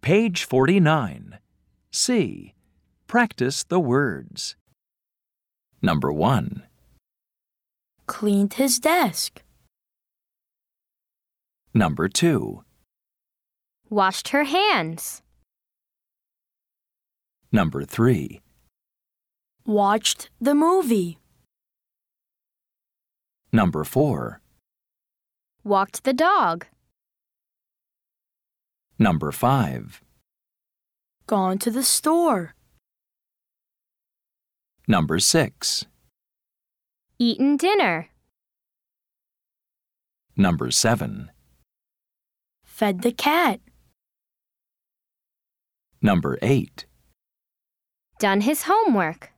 Page 49. C. Practice the words. Number 1. Cleaned his desk. Number 2. Washed her hands. Number 3. Watched the movie. Number 4. Walked the dog. Number 5. Gone to the store. Number 6. Eaten dinner. Number 7. Fed the cat. Number 8. Done his homework.